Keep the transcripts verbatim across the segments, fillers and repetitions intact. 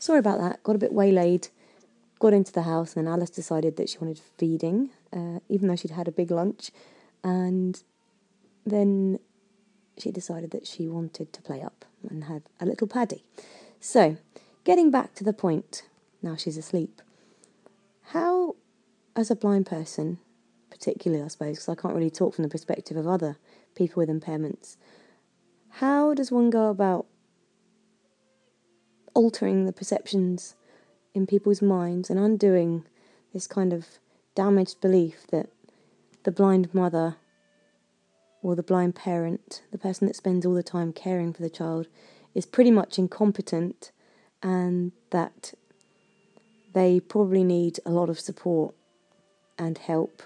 sorry about that, got a bit waylaid, got into the house, and then Alice decided that she wanted feeding, uh, even though she'd had a big lunch, and then she decided that she wanted to play up and have a little paddy. So, getting back to the point, now she's asleep, how, as a blind person, particularly I suppose, because I can't really talk from the perspective of other people with impairments, how does one go about altering the perceptions in people's minds and undoing this kind of damaged belief that the blind mother or the blind parent, the person that spends all the time caring for the child, is pretty much incompetent, and that they probably need a lot of support and help,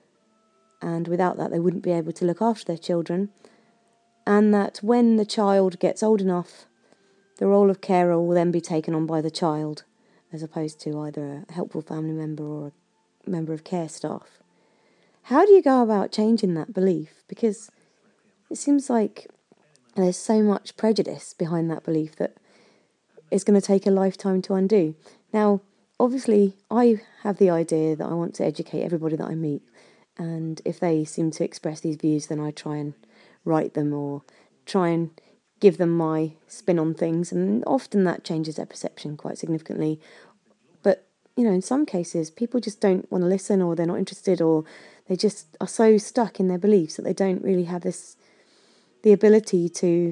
and without that they wouldn't be able to look after their children, and that when the child gets old enough, the role of carer will then be taken on by the child, as opposed to either a helpful family member or a member of care staff. How do you go about changing that belief? Because it seems like there's so much prejudice behind that belief that it's going to take a lifetime to undo. Now, obviously, I have the idea that I want to educate everybody that I meet, and if they seem to express these views, then I try and write them or try and give them my spin on things, and often that changes their perception quite significantly. But, you know, in some cases, people just don't want to listen, or they're not interested, or they just are so stuck in their beliefs that they don't really have this the ability to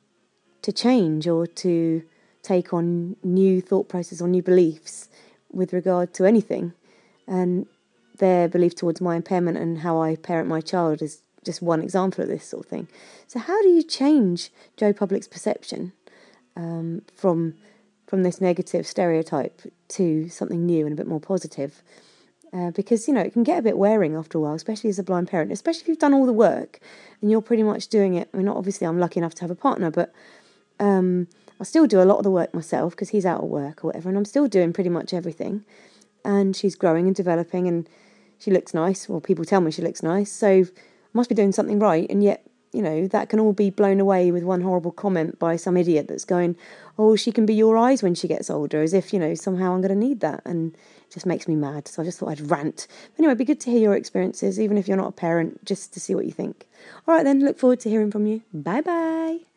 to change or to take on new thought process or new beliefs with regard to anything. And their belief towards my impairment and how I parent my child is just one example of this sort of thing. So how do you change Joe Public's perception um, from from this negative stereotype to something new and a bit more positive? Uh, because, you know, it can get a bit wearing after a while, especially as a blind parent, especially if you've done all the work and you're pretty much doing it. I mean, obviously I'm lucky enough to have a partner, but um, I still do a lot of the work myself because he's out of work or whatever, and I'm still doing pretty much everything. And she's growing and developing, and she looks nice. Well, people tell me she looks nice, so I must be doing something right. And yet, you know, that can all be blown away with one horrible comment by some idiot that's going, oh, she can be your eyes when she gets older, as if, you know, somehow I'm going to need that. And it just makes me mad. So I just thought I'd rant. But anyway, it'd be good to hear your experiences, even if you're not a parent, just to see what you think. All right then, look forward to hearing from you. Bye-bye.